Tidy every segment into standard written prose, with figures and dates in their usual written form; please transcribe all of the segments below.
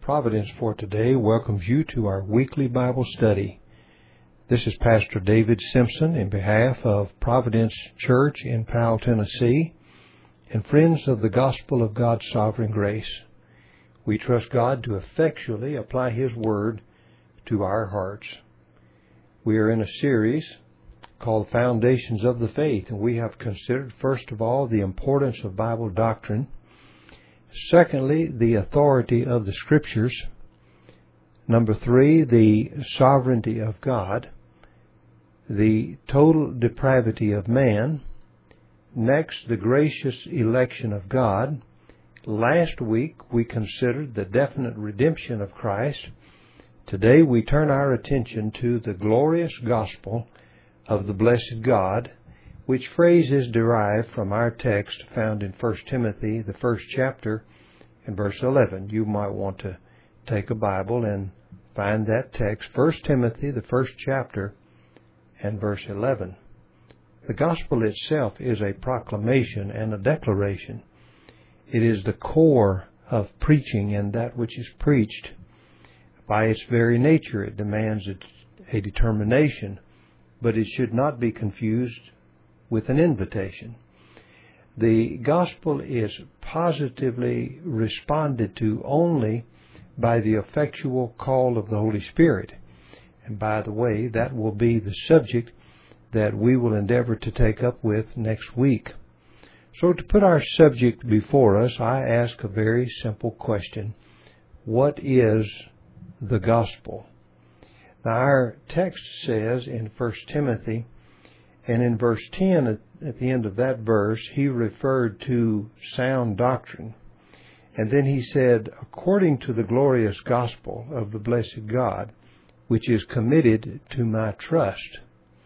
Providence for today welcomes you to our weekly Bible study. This is Pastor David Simpson in behalf of Providence Church in Powell, Tennessee, and friends of the Gospel of God's Sovereign Grace. We trust God to effectually apply His Word to our hearts. We are in a series called Foundations of the Faith, and we have considered, first of all, the importance of Bible doctrine. Secondly, the authority of the Scriptures. Number 3, the sovereignty of God. The total depravity of man. Next, the gracious election of God. Last week, we considered the definite redemption of Christ. Today, we turn our attention to the glorious gospel of the blessed God, which phrase is derived from our text found in 1 Timothy, the first chapter, and verse 11. You might want to take a Bible and find that text, 1 Timothy, the first chapter, and verse 11. The gospel itself is a proclamation and a declaration. It is the core of preaching and that which is preached. By its very nature, it demands a determination, but it should not be confused with an invitation. The gospel is positively responded to only by the effectual call of the Holy Spirit. And by the way, that will be the subject that we will endeavor to take up with next week. So to put our subject before us, I ask a very simple question. What is the gospel? Now our text says in 1 Timothy, and in verse 10, at the end of that verse, he referred to sound doctrine. And then he said, according to the glorious gospel of the blessed God, which is committed to my trust.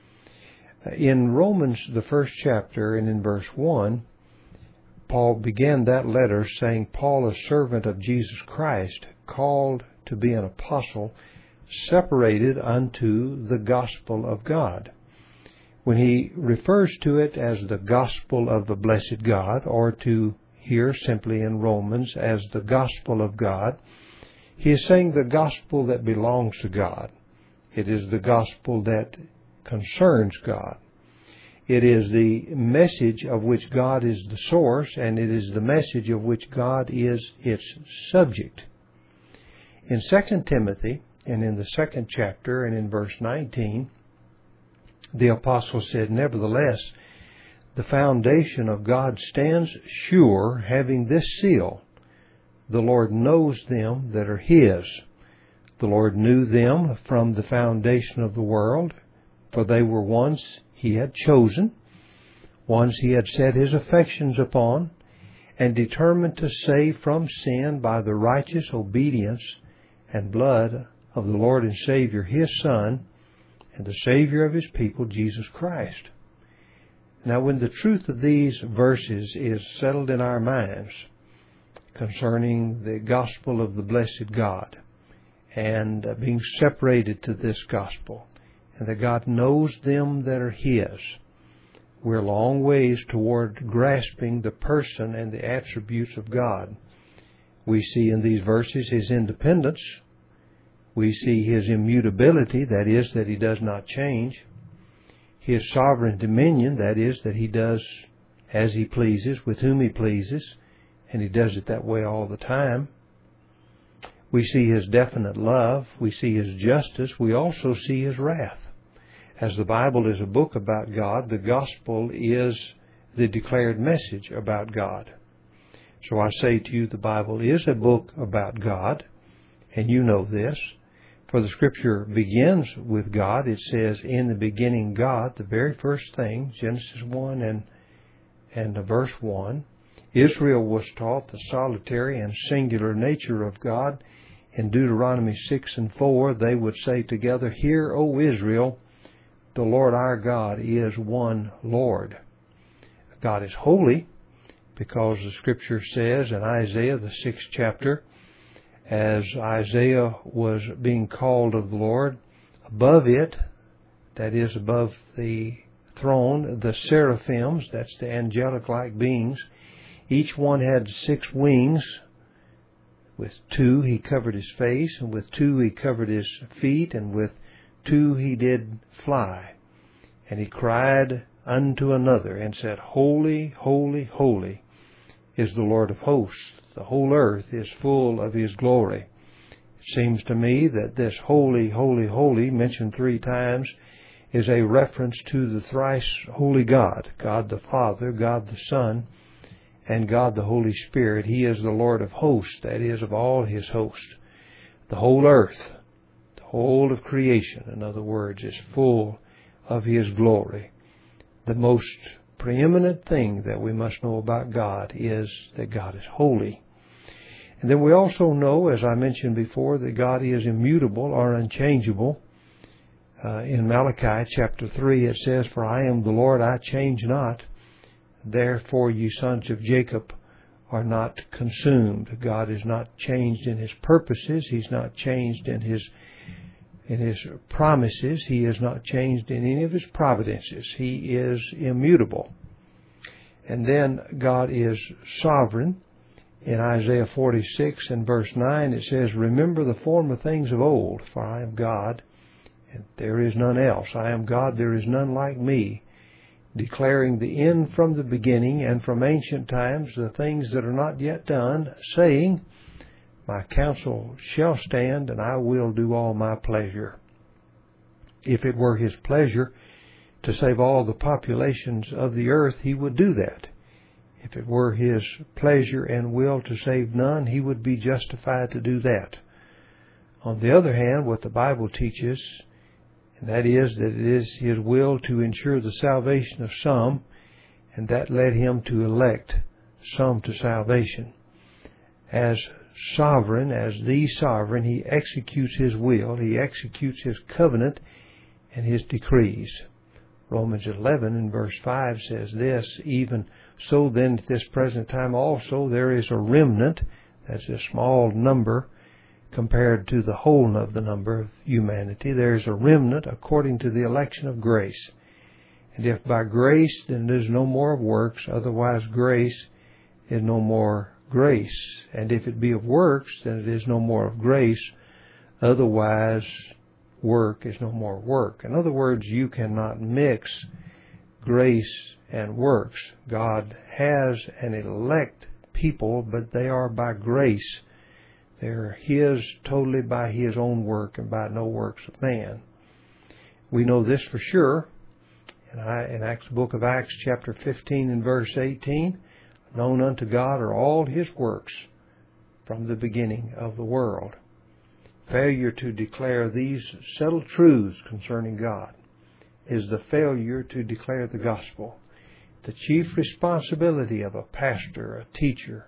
In Romans, the first chapter, and in verse 1, Paul began that letter saying, Paul, a servant of Jesus Christ, called to be an apostle, separated unto the gospel of God. When he refers to it as the gospel of the blessed God, or to here simply in Romans as the gospel of God, he is saying the gospel that belongs to God. It is the gospel that concerns God. It is the message of which God is the source, and it is the message of which God is its subject. In 2 Timothy, and in the second chapter, and in verse 19, the apostle said, nevertheless, the foundation of God stands sure, having this seal, the Lord knows them that are His. The Lord knew them from the foundation of the world, for they were ones He had chosen, ones He had set His affections upon, and determined to save from sin by the righteous obedience and blood of the Lord and Savior, His Son, and the Savior of His people, Jesus Christ. Now, when the truth of these verses is settled in our minds concerning the gospel of the blessed God and being separated to this gospel, and that God knows them that are His, we're a long ways toward grasping the person and the attributes of God. We see in these verses His independence. We see His immutability, that is, that He does not change. His sovereign dominion, that is, that He does as He pleases, with whom He pleases, and He does it that way all the time. We see His definite love. We see His justice. We also see His wrath. As the Bible is a book about God, the gospel is the declared message about God. So I say to you, the Bible is a book about God, and you know this. For the Scripture begins with God. It says, in the beginning God, the very first thing, Genesis 1 and verse 1. Israel was taught the solitary and singular nature of God. In Deuteronomy 6 and 4, they would say together, Hear, O Israel, the Lord our God is one Lord. God is holy, because the Scripture says in Isaiah, the 6th chapter, as Isaiah was being called of the Lord, above it, that is above the throne, the seraphims, that's the angelic-like beings, each one had 6 wings, With 2 he covered his face, and with 2 he covered his feet, and with 2 he did fly. And he cried unto another, and said, Holy, holy, holy is the Lord of hosts. The whole earth is full of His glory. It seems to me that this holy, holy, holy, mentioned 3 times, is a reference to the thrice holy God, God the Father, God the Son, and God the Holy Spirit. He is the Lord of hosts, that is, of all His host. The whole earth, the whole of creation, in other words, is full of His glory. The most preeminent thing that we must know about God is that God is holy. And then we also know, as I mentioned before, that God is immutable or unchangeable. In Malachi chapter 3 it says, For I am the Lord, I change not. Therefore ye sons of Jacob are not consumed. God is not changed in His purposes. He's not changed in His promises. He is not changed in any of His providences. He is immutable. And then God is sovereign. In Isaiah 46 and verse 9 it says, Remember the former things of old, for I am God, and there is none else. I am God, there is none like me, declaring the end from the beginning, and from ancient times the things that are not yet done, saying, My counsel shall stand, and I will do all my pleasure. If it were His pleasure to save all the populations of the earth, He would do that. If it were His pleasure and will to save none, He would be justified to do that. On the other hand, what the Bible teaches, and that is that it is His will to ensure the salvation of some, and that led Him to elect some to salvation. As sovereign, as the sovereign, He executes His will, He executes His covenant and His decrees. Romans 11 and verse 5 says this, Even so then at this present time also there is a remnant, that's a small number compared to the whole of the number of humanity. There is a remnant according to the election of grace. And if by grace, then it is no more of works, otherwise grace is no more grace. And if it be of works, then it is no more of grace, otherwise work is no more work. In other words, you cannot mix grace and works. God has an elect people, but they are by grace. They're His totally by His own work and by no works of man. We know this for sure. In the book of Acts chapter 15 and verse 18, known unto God are all His works from the beginning of the world. Failure to declare these settled truths concerning God is the failure to declare the gospel. The chief responsibility of a pastor, a teacher,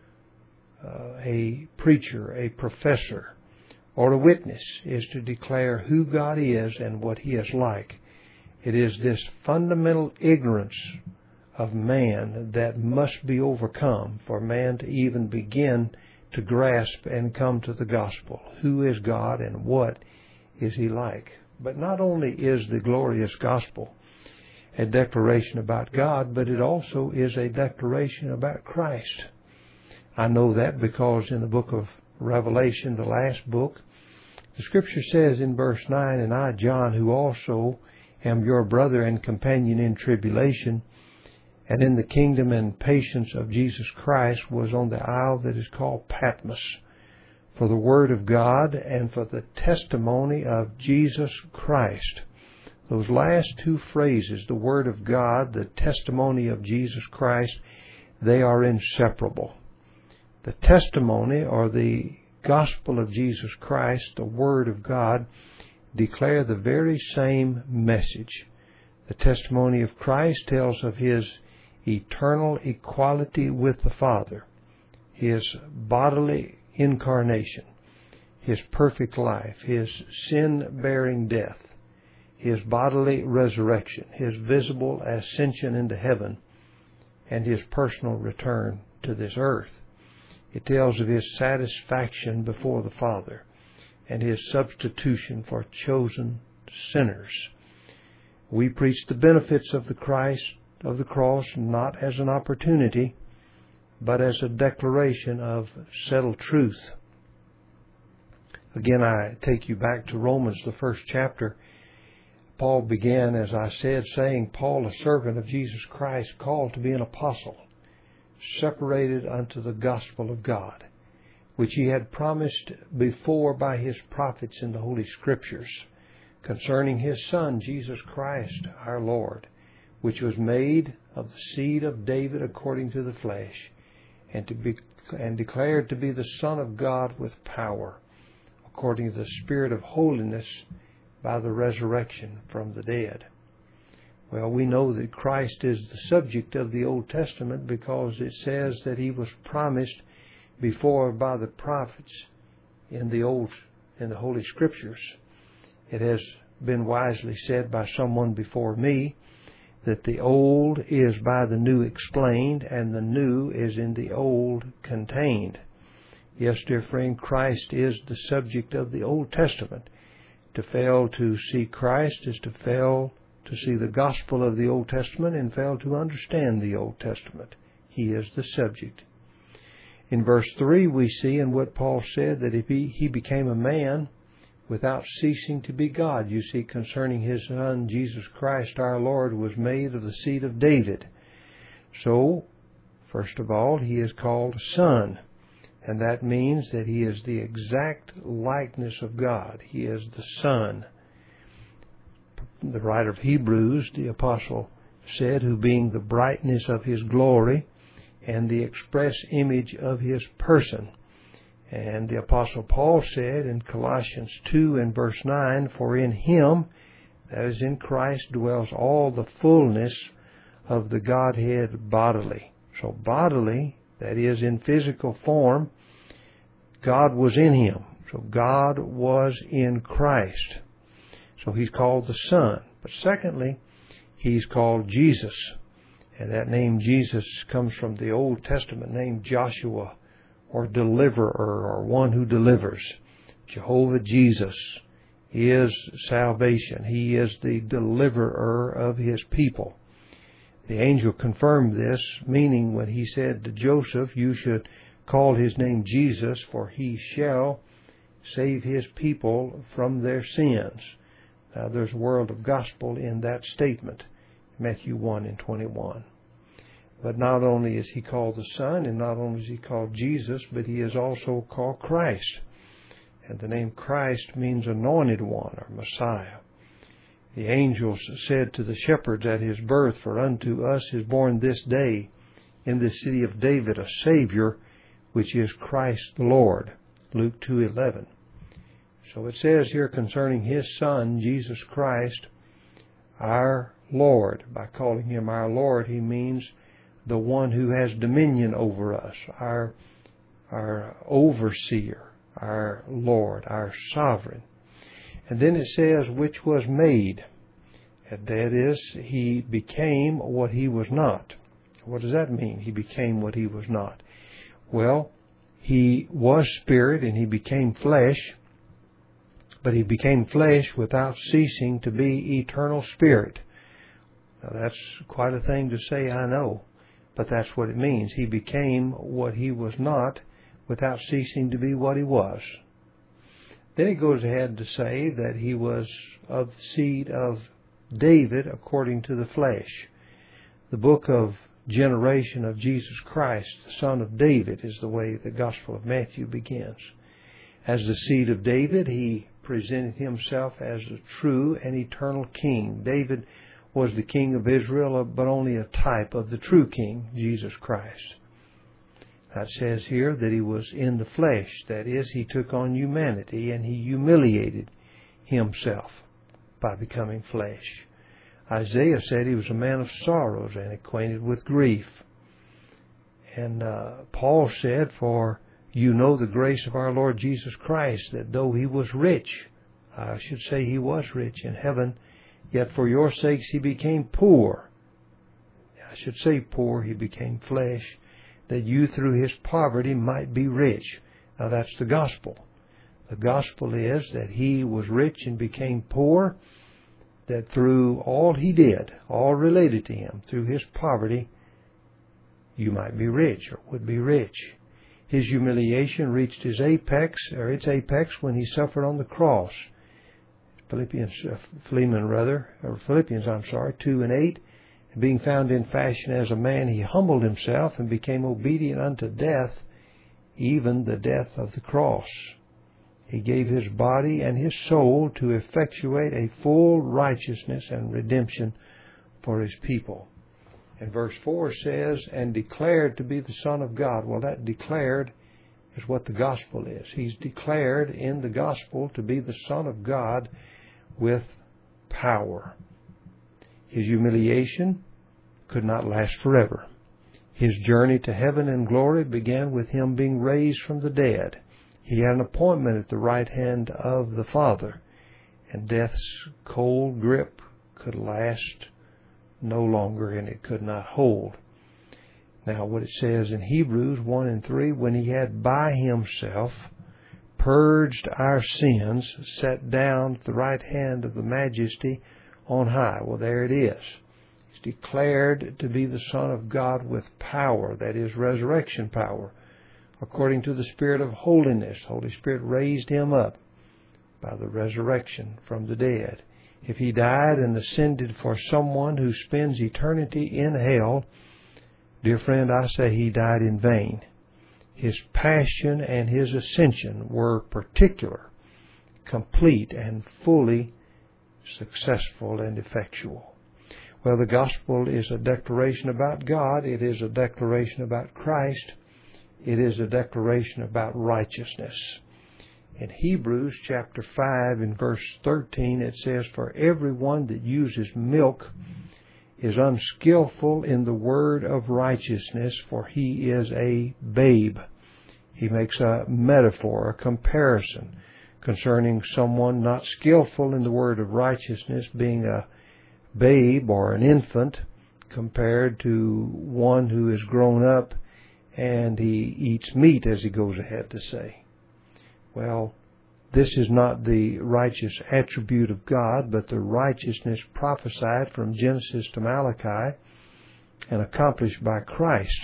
a preacher, a professor, or a witness is to declare who God is and what He is like. It is this fundamental ignorance of man that must be overcome for man to even begin to grasp and come to the gospel. Who is God and what is He like? But not only is the glorious gospel a declaration about God, but it also is a declaration about Christ. I know that because in the book of Revelation, the last book, the Scripture says in verse 9, And I, John, who also am your brother and companion in tribulation, and in the kingdom and patience of Jesus Christ, was on the isle that is called Patmos, for the word of God and for the testimony of Jesus Christ. Those last two phrases, the word of God, the testimony of Jesus Christ, they are inseparable. The testimony or the gospel of Jesus Christ, the word of God, declare the very same message. The testimony of Christ tells of His eternal equality with the Father, His bodily incarnation, His perfect life, His sin-bearing death, His bodily resurrection, His visible ascension into heaven, and His personal return to this earth. It tells of His satisfaction before the Father and His substitution for chosen sinners. We preach the benefits of the cross not as an opportunity, but as a declaration of settled truth. Again, I take you back to Romans, the first chapter. Paul began, as I said, saying, Paul, a servant of Jesus Christ, called to be an apostle, separated unto the gospel of God, which he had promised before by his prophets in the Holy Scriptures, concerning his Son, Jesus Christ, our Lord, which was made of the seed of David according to the flesh, and declared to be the Son of God with power, according to the Spirit of holiness, by the resurrection from the dead. Well, we know that Christ is the subject of the Old Testament because it says that he was promised before by the prophets in the Holy Scriptures. It has been wisely said by someone before me that the old is by the new explained, and the new is in the old contained. Yes, dear friend, Christ is the subject of the Old Testament. To fail to see Christ is to fail to see the gospel of the Old Testament and fail to understand the Old Testament. He is the subject. In verse 3 we see in what Paul said that if he became a man without ceasing to be God. You see, concerning his Son, Jesus Christ our Lord, was made of the seed of David. So, first of all, he is called Son. And that means that he is the exact likeness of God. He is the Son. The writer of Hebrews, the apostle, said, who being the brightness of his glory and the express image of his person. And the apostle Paul said in Colossians 2 and verse 9, for in him, that is in Christ, dwells all the fullness of the Godhead bodily. So bodily, that is in physical form, God was in him. So God was in Christ. So he's called the Son. But secondly, he's called Jesus. And that name Jesus comes from the Old Testament name Joshua, or deliverer, or one who delivers. Jehovah Jesus is salvation. He is the deliverer of his people. The angel confirmed this, meaning when he said to Joseph, you should call his name Jesus, for he shall save his people from their sins. Now there's a world of gospel in that statement, Matthew 1 and 21. But not only is he called the Son, and not only is he called Jesus, but he is also called Christ. And the name Christ means anointed one, or Messiah. The angels said to the shepherds at his birth, for unto us is born this day in the city of David a Savior, which is Christ the Lord. Luke 2:11. So it says here concerning his Son, Jesus Christ, our Lord. By calling him our Lord, he means the one who has dominion over us, our overseer, our Lord, our sovereign. And then it says, which was made. And that is, he became what he was not. What does that mean? He became what he was not. Well, he was spirit and he became flesh, but he became flesh without ceasing to be eternal spirit. Now that's quite a thing to say, I know, but that's what it means. He became what he was not without ceasing to be what he was. Then he goes ahead to say that he was of the seed of David according to the flesh. The book of generation of Jesus Christ, the son of David, is the way the Gospel of Matthew begins. As the seed of David, he presented himself as a true and eternal king. David was the king of Israel, but only a type of the true king, Jesus Christ. It says here that he was in the flesh. That is, he took on humanity and he humiliated himself by becoming flesh. Isaiah said he was a man of sorrows and acquainted with grief. And Paul said, for you know the grace of our Lord Jesus Christ, that though he was rich, I should say he was rich in heaven, yet for your sakes he became poor. I should say poor, he became flesh, that you through his poverty might be rich. Now that's the gospel. The gospel is that he was rich and became poor, that through all he did, all related to him, through his poverty, you might be rich or would be rich. His humiliation reached its apex when He suffered on the cross. Philippians 2:8. Being found in fashion as a man, He humbled Himself and became obedient unto death, even the death of the cross. He gave His body and His soul to effectuate a full righteousness and redemption for His people. And verse 4 says, and declared to be the Son of God. Well, that declared is what the gospel is. He's declared in the gospel to be the Son of God with power. His humiliation could not last forever. His journey to heaven and glory began with Him being raised from the dead. He had an appointment at the right hand of the Father, and death's cold grip could last no longer, and it could not hold. Now, what it says in Hebrews 1:3, when He had by Himself purged our sins, sat down at the right hand of the Majesty on high. Well, there it is. He's declared to be the Son of God with power, that is, resurrection power, according to the Spirit of holiness. Holy Spirit raised Him up by the resurrection from the dead. If He died and ascended for someone who spends eternity in hell, dear friend, I say He died in vain. His passion and His ascension were particular, complete, and fully successful and effectual. Well, the gospel is a declaration about God. It is a declaration about Christ. It is a declaration about righteousness. In Hebrews chapter 5 in verse 13 it says, for everyone that uses milk is unskillful in the word of righteousness, for he is a babe. He makes a metaphor, a comparison concerning someone not skillful in the word of righteousness being a babe or an infant compared to one who is grown up and he eats meat, as he goes ahead to say. Well, this is not the righteous attribute of God, but the righteousness prophesied from Genesis to Malachi and accomplished by Christ.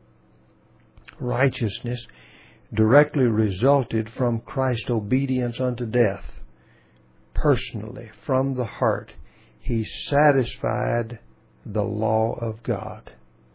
Righteousness directly resulted from Christ's obedience unto death. Personally, from the heart, He satisfied the law of God.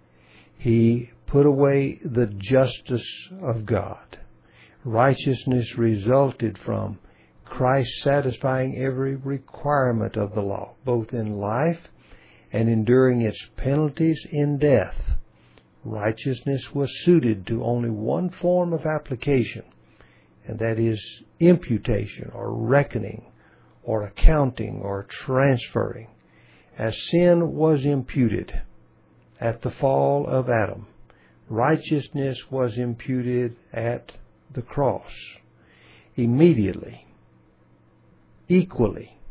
He put away the justice of God. Righteousness resulted from Christ satisfying every requirement of the law, both in life and enduring its penalties in death. Righteousness was suited to only one form of application, and that is imputation or reckoning or accounting or transferring. As sin was imputed at the fall of Adam, righteousness was imputed at the cross. Immediately, equally,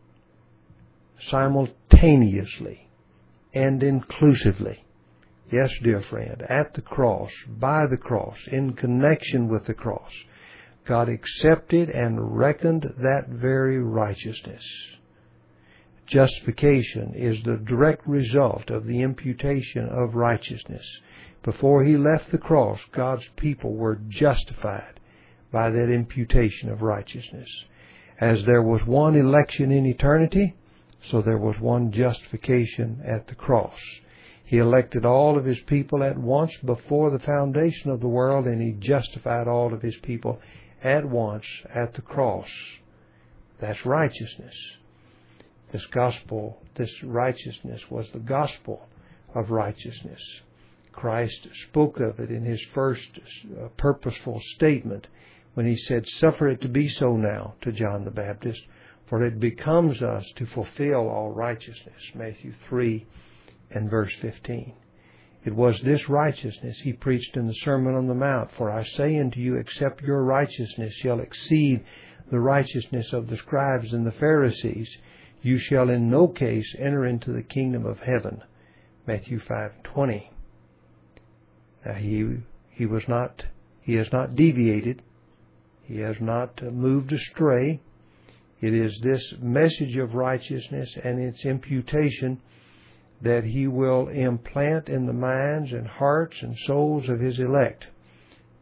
simultaneously, and inclusively. Yes, dear friend, at the cross, by the cross, in connection with the cross, God accepted and reckoned that very righteousness. Justification is the direct result of the imputation of righteousness. Before He left the cross, God's people were justified by that imputation of righteousness. As there was one election in eternity, so there was one justification at the cross. He elected all of His people at once before the foundation of the world, and He justified all of His people at once at the cross. That's righteousness. This gospel, this righteousness was the gospel of righteousness. Christ spoke of it in His first purposeful statement when He said, "Suffer it to be so now," to John the Baptist, "for it becomes us to fulfill all righteousness." Matthew 3 and verse 15. It was this righteousness He preached in the Sermon on the Mount. "For I say unto you, except your righteousness shall exceed the righteousness of the scribes and the Pharisees, you shall in no case enter into the kingdom of heaven." Matthew 5:20. Now He has not deviated. He has not moved astray. It is this message of righteousness and its imputation that He will implant in the minds and hearts and souls of His elect,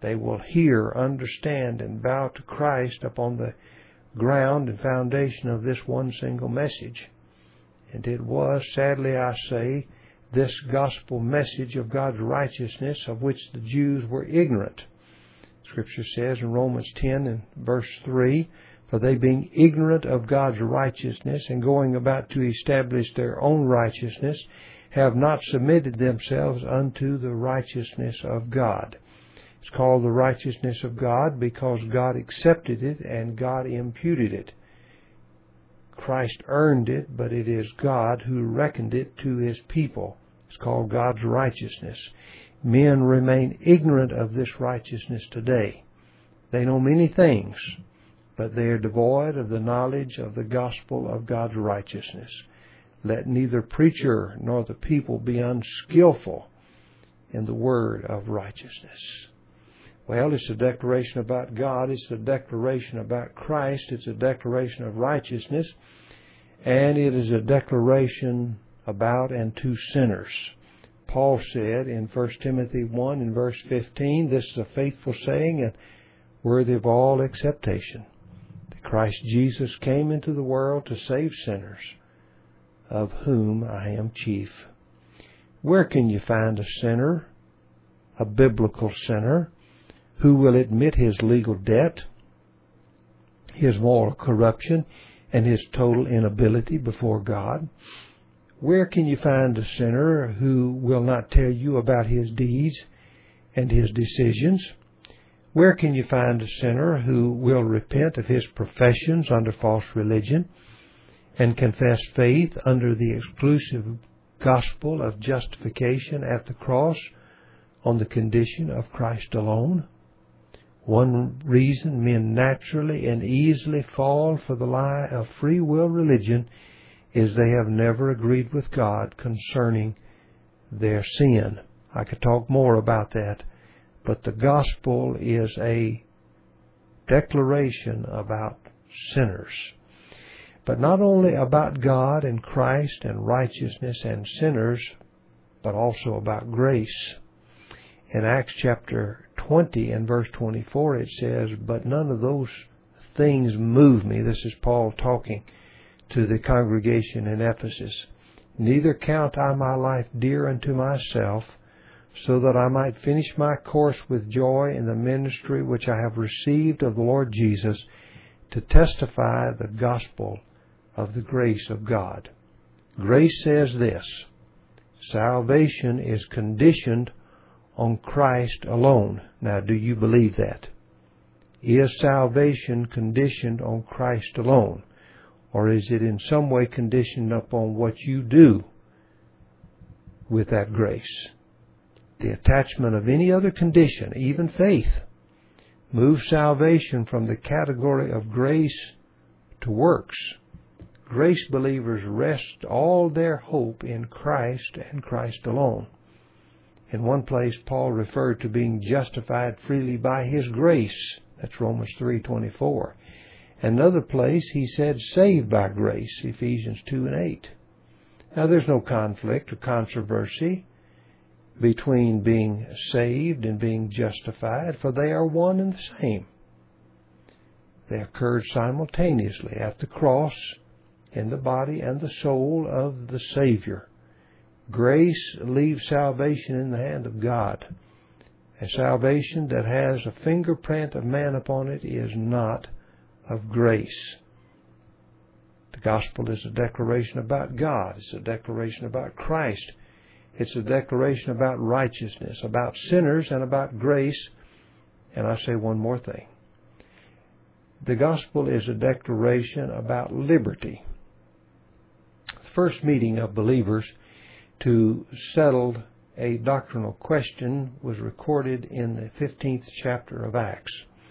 They will hear, understand, and bow to Christ upon the ground and foundation of this one single message. And it was, sadly I say, this gospel message of God's righteousness of which the Jews were ignorant. Scripture says in Romans 10 and verse 3, "For they being ignorant of God's righteousness and going about to establish their own righteousness, have not submitted themselves unto the righteousness of God." It's called the righteousness of God because God accepted it and God imputed it. Christ earned it, but it is God who reckoned it to His people. It's called God's righteousness. Men remain ignorant of this righteousness today. They know many things, but they are devoid of the knowledge of the gospel of God's righteousness. Let neither preacher nor the people be unskillful in the word of righteousness. Well, it's a declaration about God. It's a declaration about Christ. It's a declaration of righteousness. And it is a declaration about and to sinners. Paul said in 1 Timothy 1 and verse 15, this is a faithful saying and worthy of all acceptation, that Christ Jesus came into the world to save sinners, of whom I am chief. Where can you find a sinner, a biblical sinner, who will admit his legal debt, his moral corruption, and his total inability before God? Where can you find a sinner who will not tell you about his deeds and his decisions? Where can you find a sinner who will repent of his professions under false religion and confess faith under the exclusive gospel of justification at the cross on the condition of Christ alone? One reason men naturally and easily fall for the lie of free will religion is they have never agreed with God concerning their sin. I could talk more about that, but the gospel is a declaration about sinners. But not only about God and Christ and righteousness and sinners, but also about grace. In Acts chapter 20 and verse 24 it says, "But none of those things move me." This is Paul talking to the congregation in Ephesus. "Neither count I my life dear unto myself, so that I might finish my course with joy in the ministry which I have received of the Lord Jesus, to testify the gospel of the grace of God." Grace says this: salvation is conditioned on Christ alone. Now, do you believe that? Is salvation conditioned on Christ alone? Or is it in some way conditioned upon what you do with that grace? The attachment of any other condition, even faith, moves salvation from the category of grace to works. Grace believers rest all their hope in Christ and Christ alone. In one place, Paul referred to being justified freely by His grace. That's Romans 3:24. Another place, he said, saved by grace, Ephesians 2 and 8. Now, there's no conflict or controversy between being saved and being justified, for they are one and the same. They occurred simultaneously at the cross, in the body and the soul of the Savior. Grace leaves salvation in the hand of God. A salvation that has a fingerprint of man upon it is not of grace. The gospel is a declaration about God. It's a declaration about Christ. It's a declaration about righteousness, about sinners, and about grace. And I say one more thing. The gospel is a declaration about liberty. The first meeting of believers to settle a doctrinal question was recorded in the 15th chapter of Acts.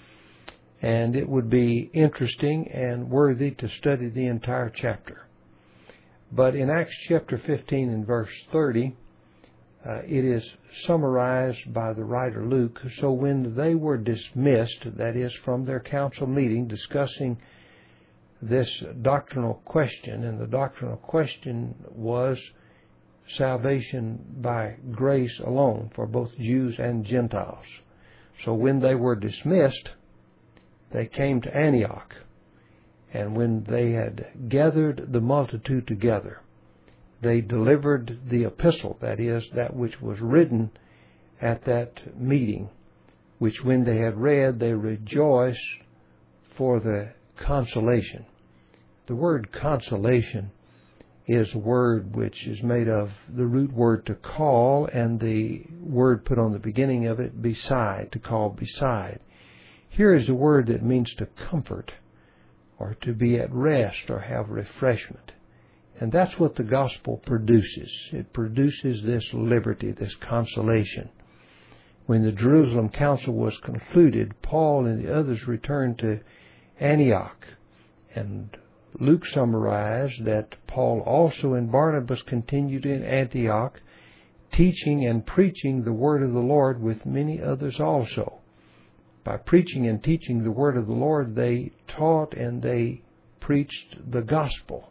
And it would be interesting and worthy to study the entire chapter. But in Acts chapter 15 and verse 30, it is summarized by the writer Luke. So when they were dismissed, that is, from their council meeting discussing this doctrinal question, and the doctrinal question was salvation by grace alone for both Jews and Gentiles. So when they were dismissed, they came to Antioch. And when they had gathered the multitude together, they delivered the epistle, that is, that which was written at that meeting, which when they had read, they rejoiced for the consolation. The word consolation is a word which is made of the root word to call and the word put on the beginning of it, beside, to call beside. Here is a word that means to comfort or to be at rest or have refreshment. And that's what the gospel produces. It produces this liberty, this consolation. When the Jerusalem council was concluded, Paul and the others returned to Antioch. And Luke summarized that Paul also and Barnabas continued in Antioch, teaching and preaching the word of the Lord with many others also. By preaching and teaching the word of the Lord, they taught and they preached the gospel.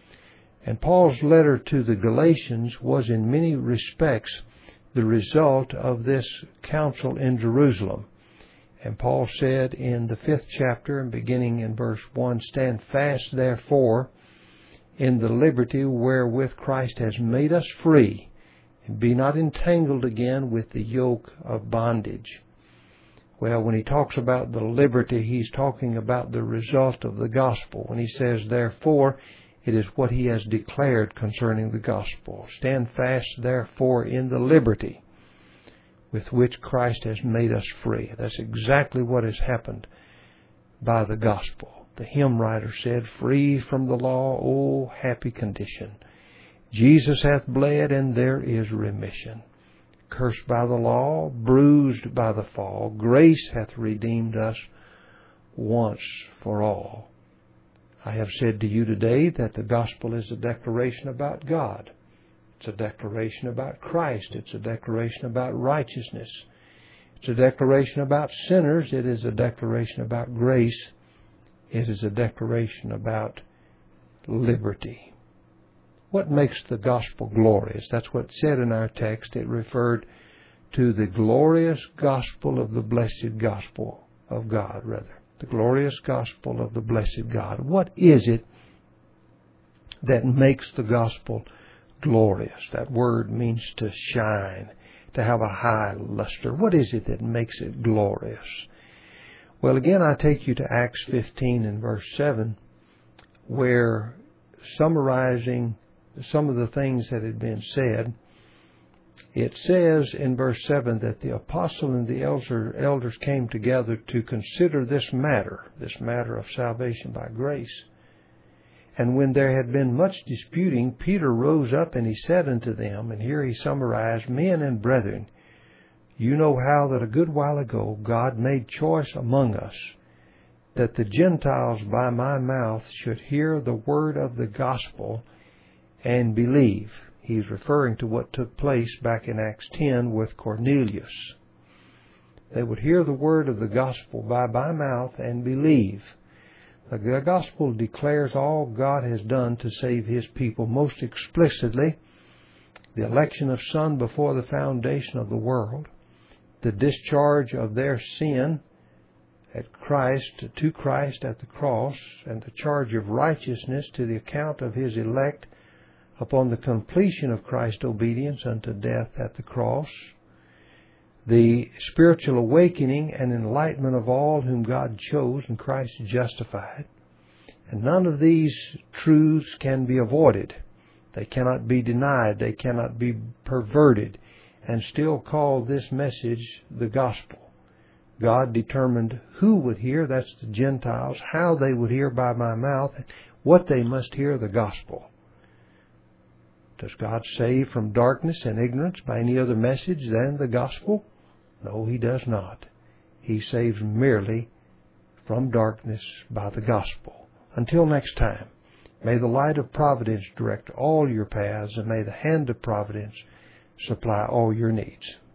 And Paul's letter to the Galatians was in many respects the result of this council in Jerusalem. And Paul said in the 5th chapter, and beginning in verse 1, "Stand fast, therefore, in the liberty wherewith Christ has made us free, and be not entangled again with the yoke of bondage." Well, when he talks about the liberty, he's talking about the result of the gospel. When he says, therefore, it is what he has declared concerning the gospel. Stand fast, therefore, in the liberty with which Christ has made us free. That's exactly what has happened by the gospel. The hymn writer said, "Free from the law, oh happy condition. Jesus hath bled, and there is remission. Cursed by the law, bruised by the fall, grace hath redeemed us once for all." I have said to you today that the gospel is a declaration about God. It's a declaration about Christ. It's a declaration about righteousness. It's a declaration about sinners. It is a declaration about grace. It is a declaration about liberty. What makes the gospel glorious? That's what's said in our text. It referred to the glorious gospel of the blessed gospel of God, rather. The glorious gospel of the blessed God. What is it that makes the gospel glorious? That word means to shine, to have a high luster. What is it that makes it glorious? Well, again, I take you to Acts 15 and verse 7, where summarizing some of the things that had been said, it says in verse 7 that the apostle and the elders came together to consider this matter of salvation by grace. And when there had been much disputing, Peter rose up and he said unto them, and here he summarized, "Men and brethren, you know how that a good while ago God made choice among us, that the Gentiles by my mouth should hear the word of the gospel and believe." He's referring to what took place back in Acts 10 with Cornelius. They would hear the word of the gospel by my mouth and believe. The gospel declares all God has done to save His people, most explicitly the election of Son before the foundation of the world, the discharge of their sin at Christ, to Christ at the cross, and the charge of righteousness to the account of His elect upon the completion of Christ's obedience unto death at the cross, the spiritual awakening and enlightenment of all whom God chose and Christ justified. And none of these truths can be avoided. They cannot be denied. They cannot be perverted and still call this message the gospel. God determined who would hear, that's the Gentiles, how they would hear by my mouth, what they must hear, the gospel. Does God save from darkness and ignorance by any other message than the gospel? No, He does not. He saves merely from darkness by the gospel. Until next time, may the light of providence direct all your paths, and may the hand of providence supply all your needs.